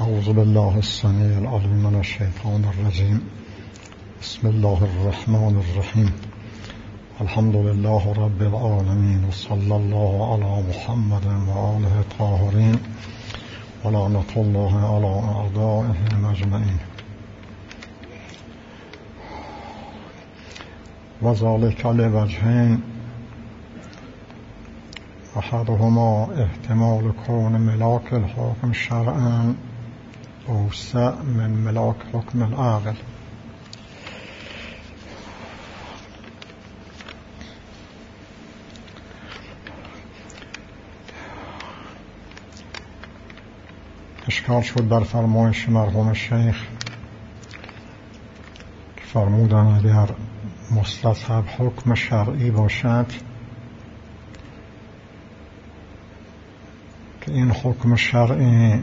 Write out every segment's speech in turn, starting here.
أعوذ بالله السميع العليم من الشيطان الرجيم. بسم الله الرحمن الرحيم. الحمد لله رب العالمين، وصلى الله على محمد وآله الطاهرين، ولعنة الله على أعدائهم أجمعين. وذلك لوجهين: أحدهما احتمال كون ملاك الحكم شرعا أوسع من ملاك حكم العقل. اشکال شد در فرمایش مرحوم شیخ که فرمودن اگر مستصحب حکم شرعی باشد که این حکم شرعی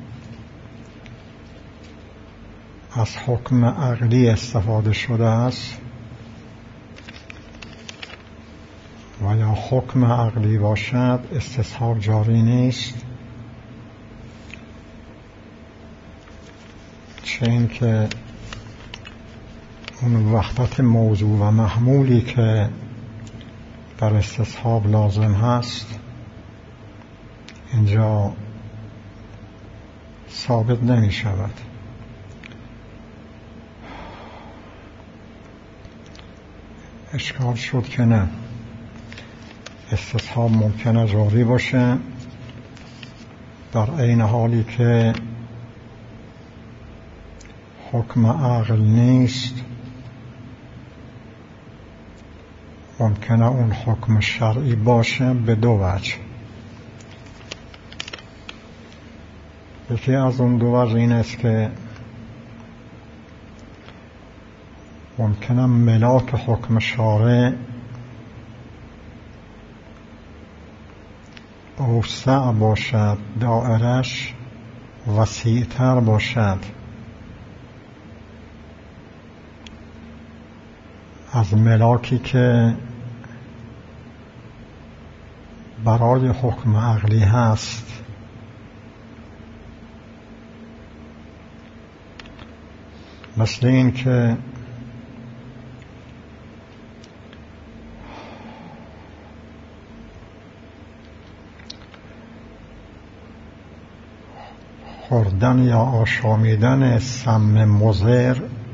از حکم عقلی استفاده شده است و یا حکم عقلی باشد استصحاب جاری نیست، چه این که اون وحدت موضوع و محمولی که در استصحاب لازم هست اینجا ثابت نمی شود. اشکال شد که نه، استصحاب ممکنه جاری باشه در عین حالی که حکم عقل نیست، ممکنه اون حکم شرعی باشه به دو وجه. یکی از اون دو وجه این است که ممکنه ملاک حکم شارع اوسع باشد، دائرش وسیع‌تر باشد از ملاکی که برای حکم عقلی هست. مثل این که خوردن یا آشامیدن سم مضر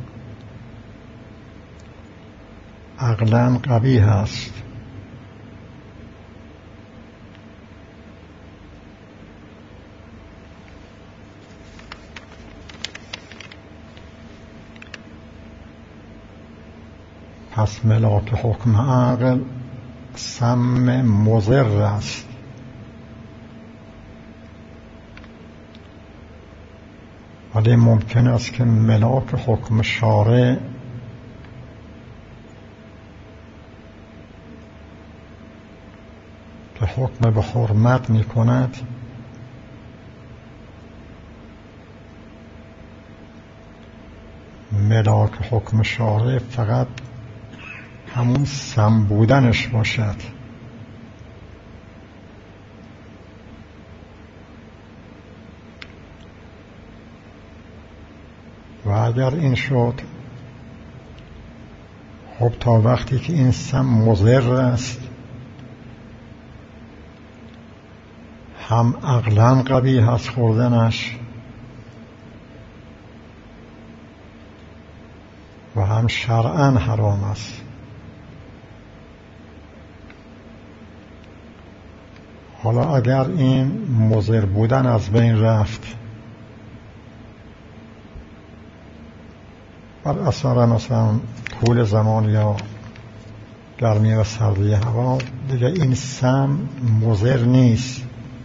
عقلاً قبیح است، پس ملاک حکم عقل سم مضر است. ولی ممکن است که ملاک حکم شارع که حکم به حرمت می کند ملاک حکم شارع فقط همون سم بودنش باشد و اگر این شد خب تا وقتی که این سم مضر است هم عقلاً قبیح است خوردنش و هم شرعاً حرام است. حالا اگر این مضر بودن از بین رفت بر اثر مثلا طول زمان یا گرمی و سردی هوا، دیگه این سم مضر نیست،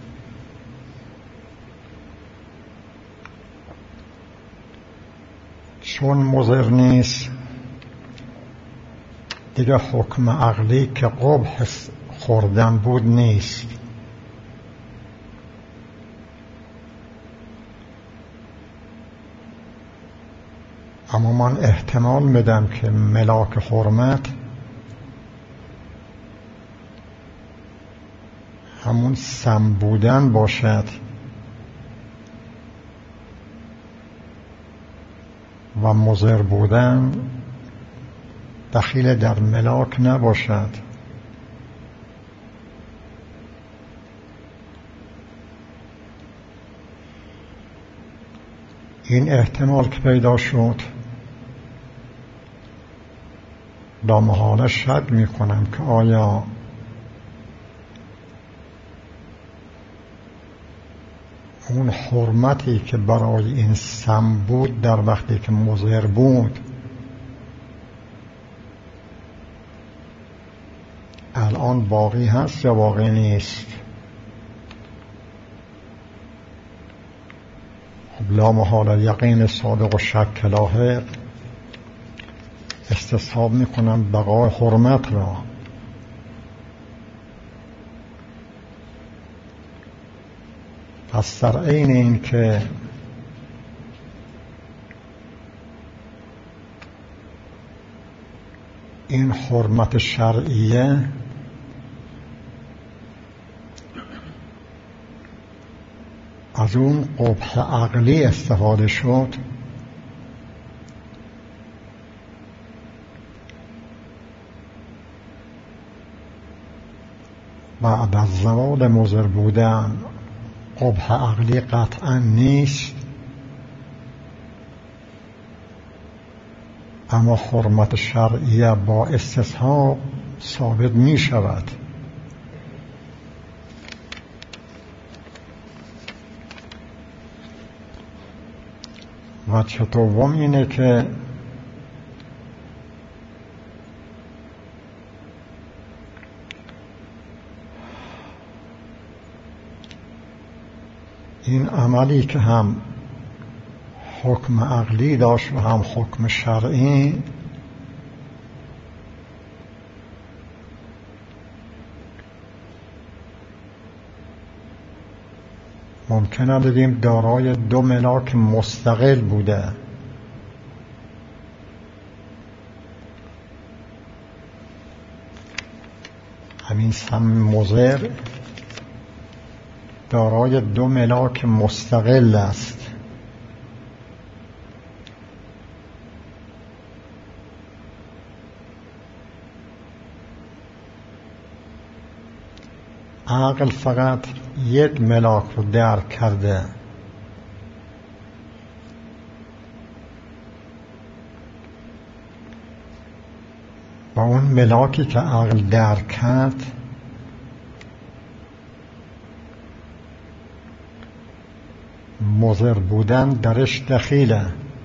چون مضر نیست دیگه حکم عقلی که قبح خوردن بود نیست. اما من احتمال میدم که ملاک حرمت همون سم بودن باشد و مضر بودن دخیل در ملاک نباشد. این احتمال که پیدا شد لامحاله شک میکنم که آیا اون حرمتی که برای این سم بود در وقتی که مضر بود الان باقی هست یا باقی نیست؟ خب لامحاله یقین صادق و شک لاحق استصحاب میکنم بقای حرمت را. پس در عین این که این حرمت شرعیه از اون قبح عقلی استفاده شد، بعد از زوال مضر بودن قبح عقلی قطعا نیست، اما حرمت شرعیه با استصحاب ثابت می شود. وجه دوم اینه که این عملی که هم حکم عقلی داشت و هم حکم شرعی ممکنه بگیم دارای دو ملاک مستقل بوده. همین سم مضر دارای دو ملاک مستقل است. عقل فقط یک ملاک رو درک کرده، و اون ملاکی که عقل درک کرد مضر بودن درش دخیله.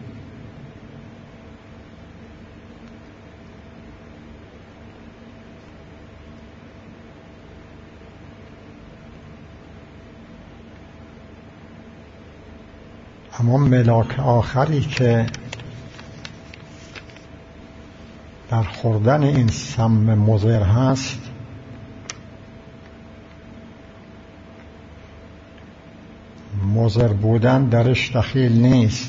اما ملاک آخری که در خوردن این سم مضر هست مضر بودن درش دخیل نیست.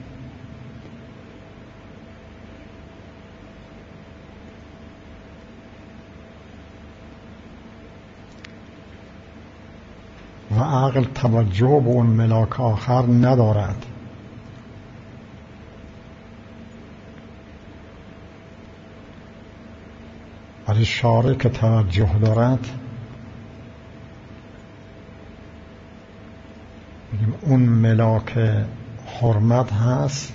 و عقل توجه به اون ملاک آخر ندارد. ولی شارع که توجه دارد بگیم اون ملاک حرمت هست،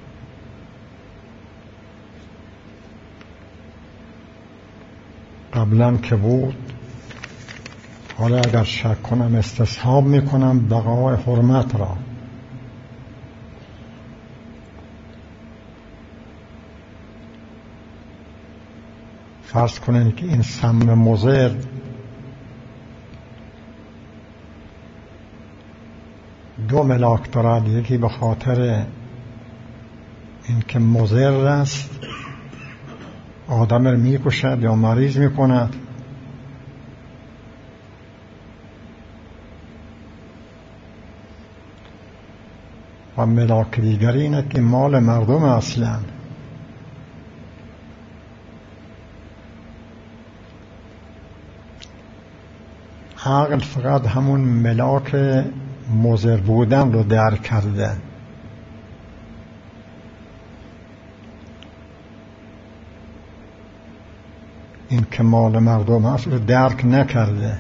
قبلا که بود، حالا اگر شک کنم استصحاب میکنم بقای حرمت را. فرض کنید که این سم مضر دو ملاک دارد، یکی به خاطر اینکه مضر است، آدم را میکشد یا مریض میکند، و ملاک دیگری اینه که مال مردم اصلا. عقل فقط همون ملاک مضر بودن رو درک کرده، این که مال مردم هست رو درک نکرده.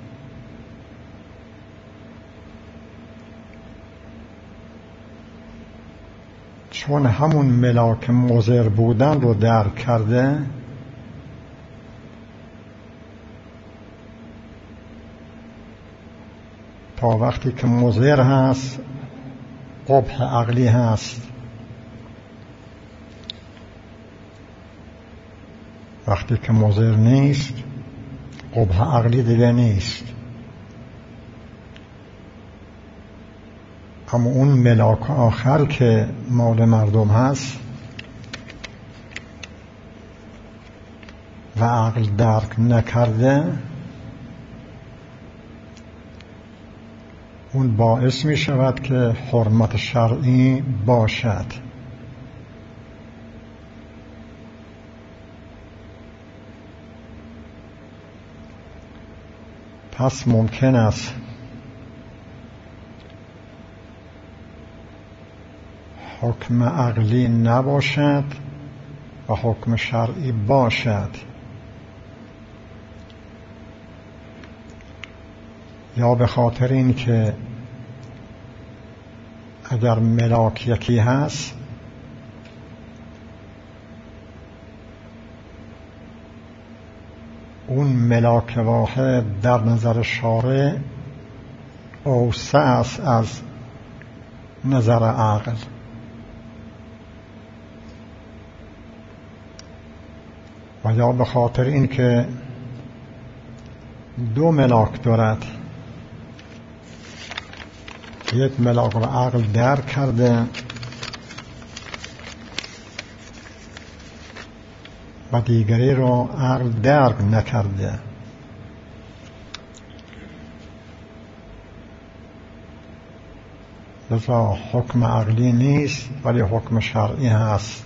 چون همون ملاک مضر بودن رو درک کرده، تا وقتی که مضر هست قبح عقلی هست، وقتی که مضر نیست قبح عقلی دیگه نیست. اما اون ملاک آخر که مال مردم هست و عقل درک نکرده، اون باعث می شود که حرمت شرعی باشد. پس ممکن است حکم عقلی نباشد و حکم شرعی باشد، یا به خاطر این که اگر ملاک یکی هست اون ملاک واحد در نظر شارع اوسع است از نظر عقل، و یا به خاطر این که دو ملاک دارد، یک ملاک رو عقل درک کرده و دیگری رو عقل درک نکرده. لذا حکم عقلی نیست ولی حکم شرعی هست.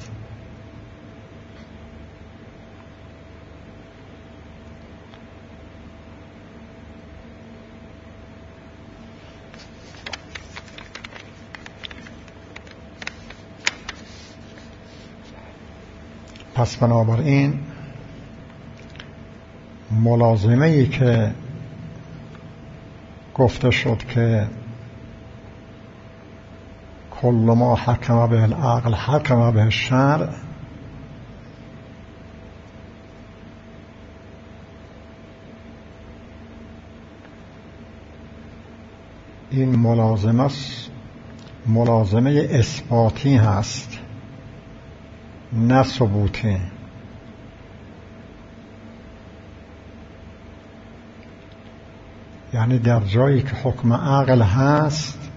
پس بنابراین ملازمه ای که گفته شد که کل ما حکم به العقل حکم به الشرع، این ملازمه اثباتی هست نه ثبوتی. یعنی در جایی که حکم عقل هست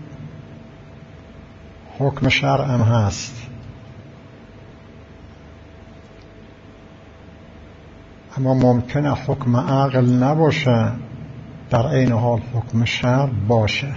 حکم شرع هم هست، اما ممکنه حکم عقل نباشه در عین حال حکم شرع باشه.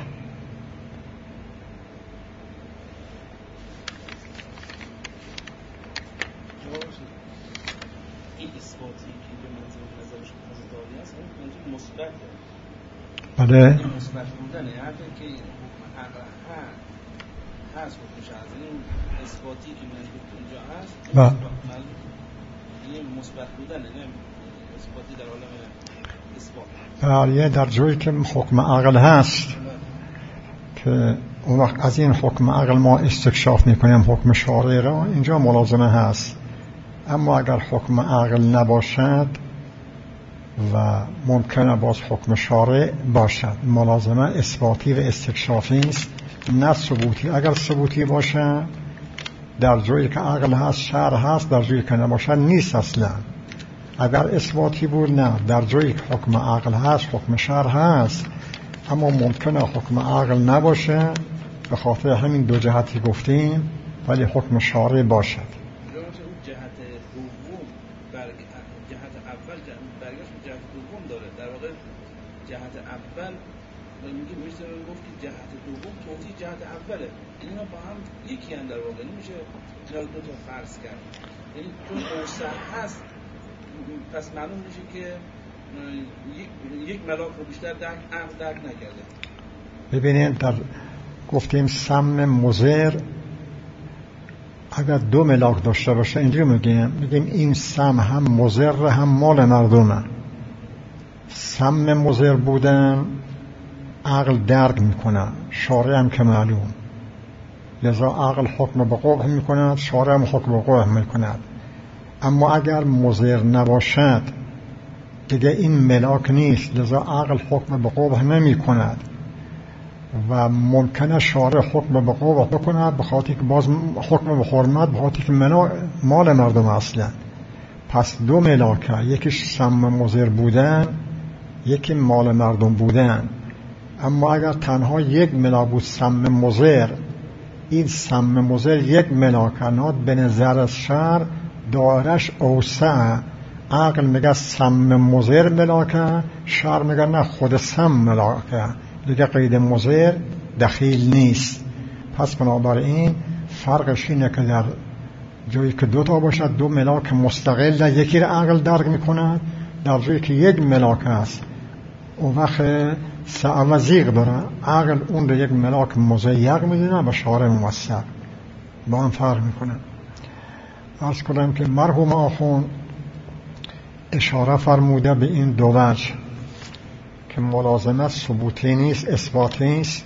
بله مثبت بودن حرفی که حکم عقل هست حکم شرعی، اثباتی که نزدیک اونجا هست این مثبت بودن، نه اثباتی در عالم اثبات. بله، در جایی که حکم عقل هست که اون وقت از این حکم عقل ما استکشاف میکنیم حکم شارع را، اینجا ملازمه هست. اما اگر حکم عقل نباشد و ممکنه باز حکم شارع باشد، ملازمه اثباتی و استکشافی است نه ثبوتی. اگر ثبوتی باشه در جایی که عقل هست شرع هست، در جایی که نباشد نیست اصلا. اگر اثباتی بود نه، در جایی که حکم عقل هست حکم شرع هست، اما ممکنه حکم عقل نباشه به خاطر همین دو جهتی گفتیم، ولی حکم شارع باشد. اول میگه میشه گفت که جهت دوم توضیح جهت اوله، اینا با هم یکی هم در واقع نمیشه اینا دو تا فرض کرد. یعنی چون اوسع هست پس معلوم میشه که یک ملاک رو بیشتر درک نکرده. ببینید در گفتیم سم مضر اگر 2 ملاک داشته باشه اینجوری میگیم این سم هم مضر هم مال مردمه. سم مضر بودن عقل درک میکنه، شارع هم که معلوم، لذا عقل حکم به قبح میکند، شارع هم حکم به قبح میکند. اما اگر مضر نباشد دیگه این ملاک نیست، لذا عقل حکم به قبح نمیکند و ممکنه شارع حکم به قبح بکند به خاطر که باز حکم به حرمت، به خاطر که مال مردم اصلا. پس 2 ملاکه، یکیش سم مضر بودن، یکی مال مردم بودن. اما اگر تنها 1 ملاک بود سم مضر، این سم مضر 1 ملاک به نظر شرع دایرش اوسع. عقل میگه سم مضر ملاکه، شرع میگه نه خود سم ملاکه، دیگه قید مضر دخیل نیست. پس بنابراین فرقش اینه که در جایی که 2 تا باشد 2 ملاک مستقل، یکی را عقل درک میکنه، در جایی که 1 ملاک است اون وقت سعه و زیغ داره، عقل اون رو 1 ملاک مضیق میدونه و شارع موثق، با هم فرق میکنه. عرض کنم که مرحوم آخوند اشاره فرموده به این 2 وجه که ملازمت ثبوتی نیست، اثباتی نیست.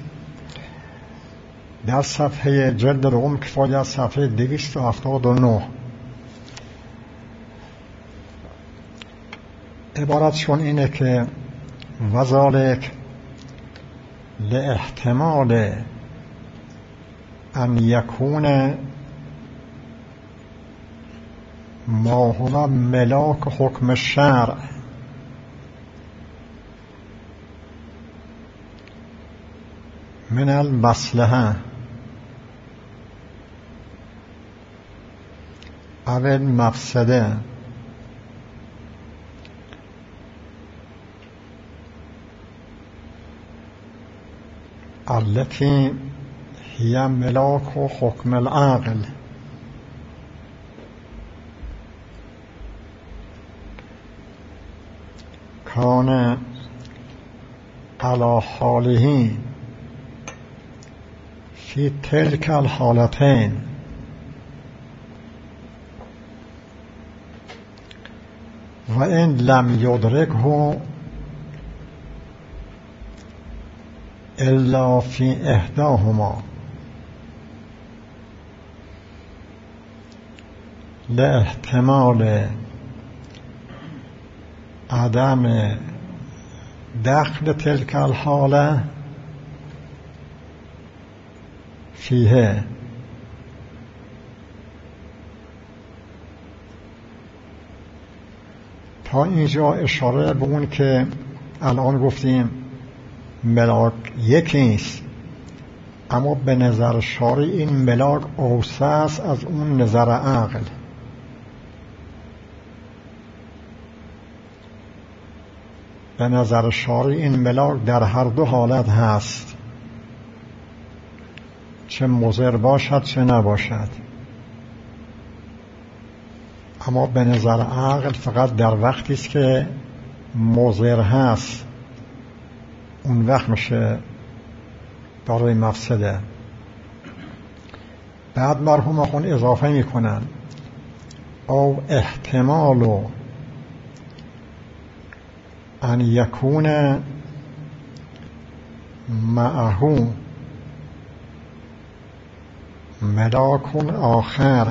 در صفحه جلد دوم کفایت صفحه 279 عبارتشون اینه که وذالک لاحتمال ان یکون ما هو ملاک حکم شرع من المصلحه او المفسده التي هي ملاك حكم العقل كان على حاله في تلك الحالتين وإن لم يدركه إلا في إحداهما لاحتمال عدم دخل تلك الحالة فيه. تا اینجا اشاره به اون که الان گفتیم ملاک یکی است، اما به نظر شارع این ملاک اوسع است از اون نظر عقل. به نظر شارع این ملاک در هر 2 حالت هست، چه مضر باشد چه نباشد. اما به نظر عقل فقط در وقتی است که مضر هست، اون وقت میشه دارای مفسده. بعد مرحوم آخوند اضافه میکنن او احتمال ان یکون معه ملاک آخر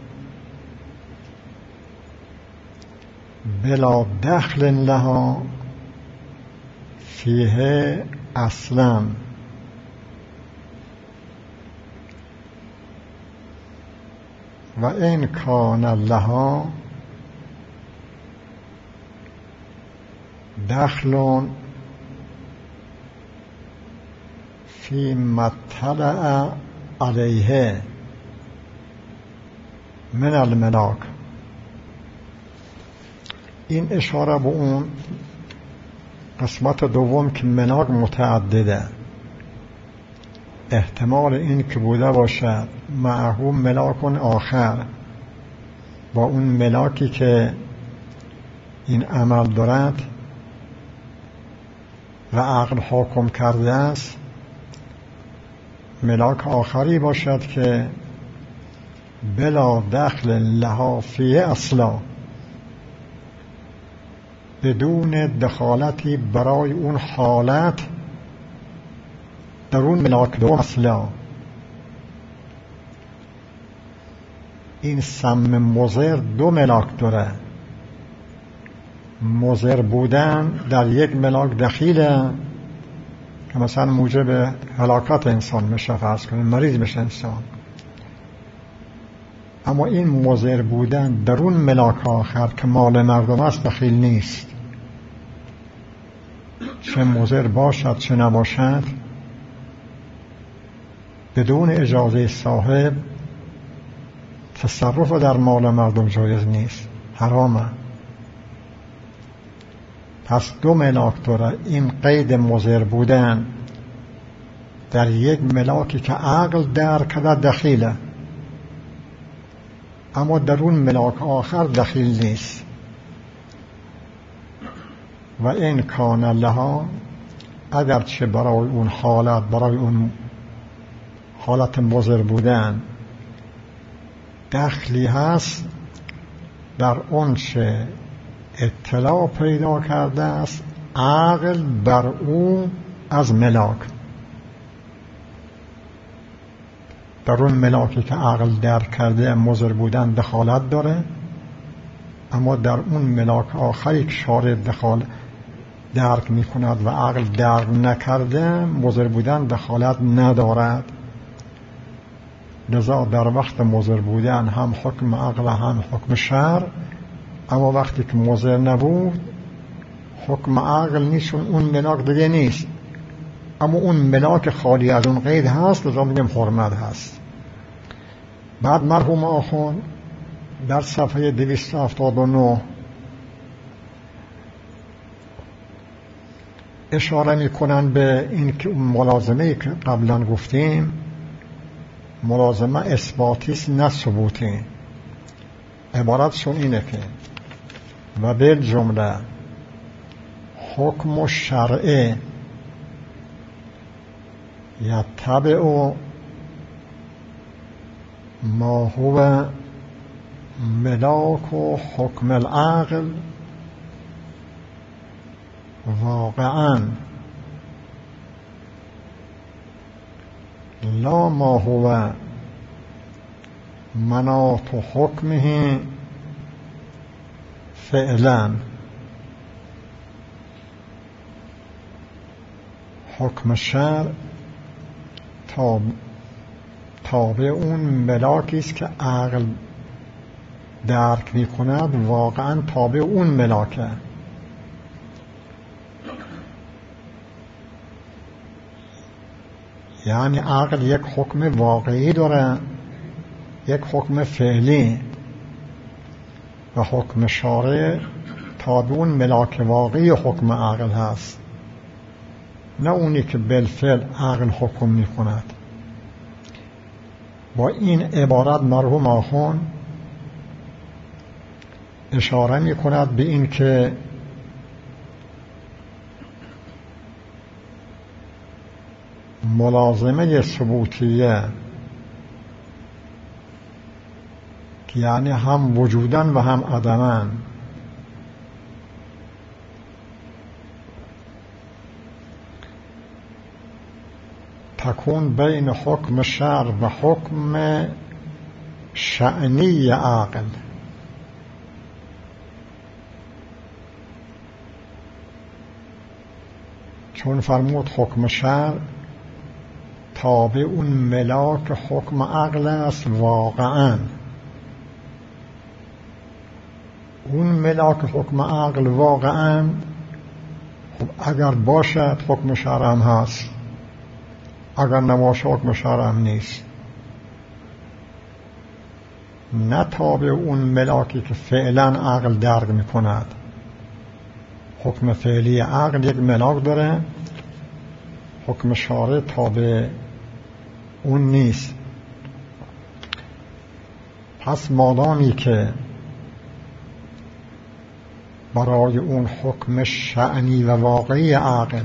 بلا دخل لها فیه اصلا و این کان لها دخل فی مطلع علیه من الملاک. این اشاره به اون قسمت دوم که ملاک متعدده، احتمال این که بوده باشد معه ملاک آخر، با اون ملاکی که این عمل دارد و عقل حکم کرده است، ملاک آخری باشد که بلا دخل لها فیه اصلا، بدون دخالتی برای اون حالت در اون ملاک دو اصلا. این سم مضر دو ملاک داره. مضر بودن در یک ملاک دخیله که مثلا موجب هلاکت انسان میشه، فرض کنیم مریض میشه انسان. اما این مضر بودن در اون ملاک آخر که مال مردم است دخیل نیست. چه مضر باشد چه نباشد، بدون اجازه صاحب تصرف در مال مردم جایز نیست، حرامه. پس دو ملاک داره این قید مضر بودن در یک ملاکی که عقل درک کرده دخیله، اما در اون ملاک آخر دخیل نیست. و این کان لها، اگرچه برای اون حالت، برای اون حالت مضر بودن دخلی هست در اون چه اطلاع پیدا کرده است عقل بر او از ملاک. در اون ملاکی که عقل درک کرده مضر بودن دخالت داره، اما در اون ملاک آخری که شارع درک می کند و عقل درک نکرده مضر بودن دخالت ندارد. لذا در وقت مضر بودن هم حکم عقل هم حکم شرع، اما وقتی که مضر نبود حکم عقل نیست، اون ملاک دیگه نیست، اما اون ملاک خالی از اون قید هست، لذا میگم حرمت هست. بعد مرحوم آخوند در صفحه 279 اشاره میکنن به این که ملازمه که قبلا گفتیم ملازمه اثباتی است نه ثبوتی. عبارتشون اینه که و بالجمله حکم شرعی یتبع ما هو ملاک و حکم العقل واقعا لا ما هو مناط حکمه فعلا. حکم شرع تابع اون ملاکی است که عقل درک می کند، واقعا تابع اون ملاکه. یعنی عقل یک حکم واقعی داره، یک حکم فعلی، و حکم شارع تابع اون ملاک واقعی حکم عقل هست، نه اونی که بالفعل عقل حکم می کند. با این عبارت مرحوم آخوند اشاره می کند به این که ملازمه ثبوتیه که یعنی هم وجودن و هم عدمن، تکون بین حکم شرع و حکم شأنی عقل. چون فرمود حکم شرع تابع اون ملاک حکم عقل است واقعا، اون ملاک حکم عقل واقعا خب اگر باشد حکم شرع هم هست، اگر نباشه حکم شرع هم نیست. نه تابع اون ملاکی که فعلا عقل درک می کند. حکم فعلی عقل یک ملاک داره، حکم شارع تابع اون نیست. پس مادامی که برای اون حکم شأنی و واقعی عقل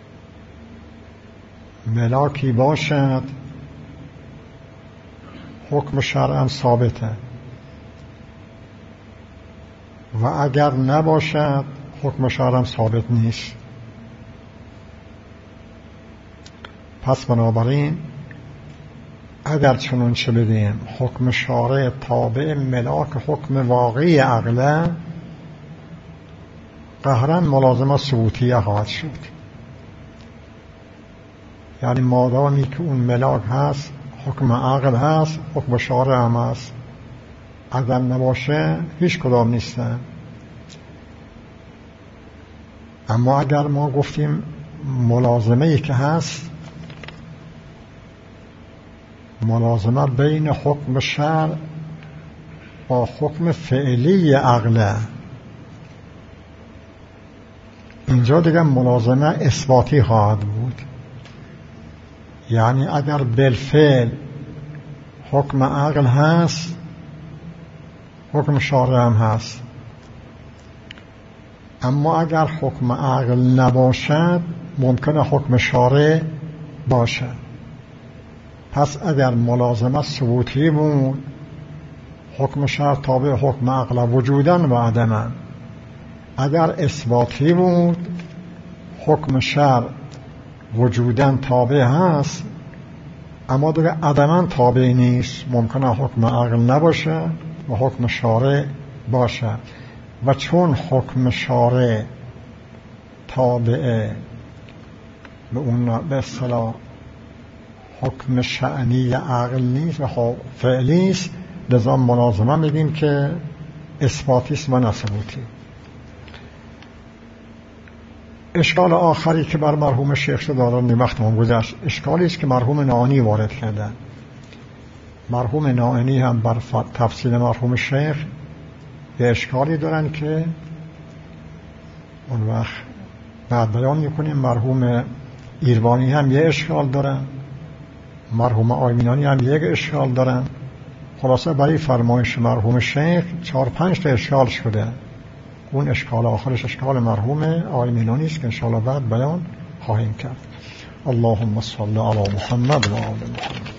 ملاکی باشد، حکم شرع ثابته و اگر نباشد حکم شرع ثابت نیست. پس بنابراین اگر چنون چه بدیم حکم شارع تابع ملاک حکم واقعی عقله، قهرا ملازمه ثبوتیه خواهد شد. یعنی مادامی که اون ملاک هست، حکم عقل هست، حکم شارع هم هست. اگر نباشه هیچ کدام نیستن. اما اگر ما گفتیم ملازمه ای که هست، ملازمه بین حکم شرع با حکم فعلی عقله، اینجا دیگه ملازمه اثباتی خواهد بود. یعنی اگر بالفعل حکم عقل هست، حکم شارع هم هست. اما اگر حکم عقل نباشد ممکنه حکم شارع باشد. پس اگر ملازمه ثبوتی بود، حکم شرع تابع حکم عقل وجوداً و عدماً. اگر اثباتی بود، حکم شرع وجوداً تابع هست اما دیگه عدماً تابع نیست. ممکنه حکم عقل نباشه و حکم شارع باشه. و چون حکم شارع تابع به اون به اصطلاح حکم شأنی عقل نیست و فعلی است، لذا ملازمه میگیم که اثباتی است و نه ثبوتی. اشکال آخری که بر مرحوم شیخ دارن وقتمون گذشت، اشکالی است که مرحوم ناینی وارد کردن. مرحوم ناینی هم بر تفصیل مرحوم شیخ یه اشکالی دارن که اون وقت بعد بیان میکنیم. مرحوم ایروانی هم یه اشکال دارن، مرحوم آیمینانی هم یک اشکال دارن. خلاصه برای فرمایش مرحوم شیخ 4-5 تا اشکال شده. اون اشکال آخرش اشکال مرحوم آیمینانی است که انشاءالله بعد بیان خواهیم کرد. اللهم صل علی محمد و آل محمد.